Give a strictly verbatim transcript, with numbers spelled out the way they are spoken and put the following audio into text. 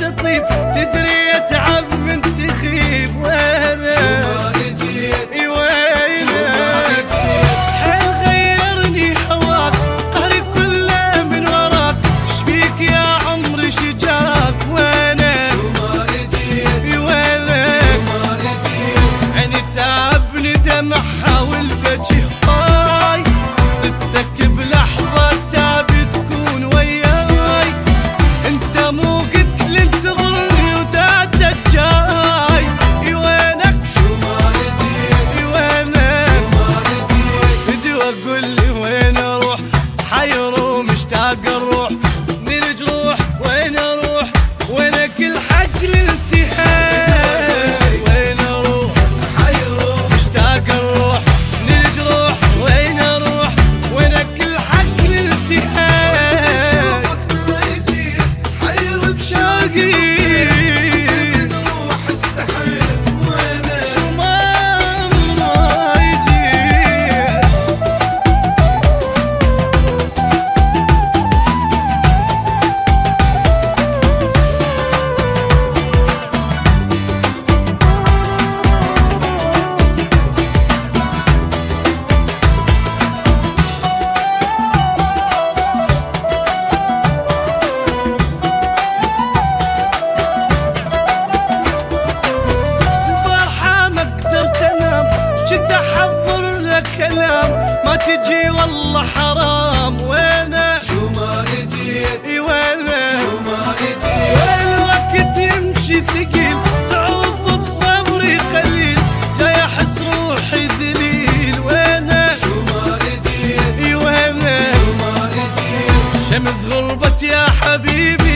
يطيب، تدري اتعب من تخيب. وينك اي وينك حيل غيرني هواك، قهري كله من وراك، شفيك يا عمري شجاك. وينك اي وينك عيني تعبني دمعها والبجي هاي، ردك بلحظة تابي تكون وياي، انت مو قلت لي انتظرني ودادك جاي. اي وينك اي وينك بدي واقول لي وين اروح، حير ومشتاق الروح من جروح. وين اروح وينك الحق للانتهاء، وين اروح حير مشتاق الروح من الجروح. وين اروح وينك الحق للانتهاء، حير بشوقي روح استحيل. وينك شو ما يجي جد احضر لك كلام ما تجي والله حرام. وينك شو ما اجيت اي وينك شو ما اجيت والوقت يمشي ثقيل، تعوف بصبري قليل، جاي احس روحي ذليل. وينك شو ما اجيت اي وينك شو ما اجيت شمس غربت يا حبيبي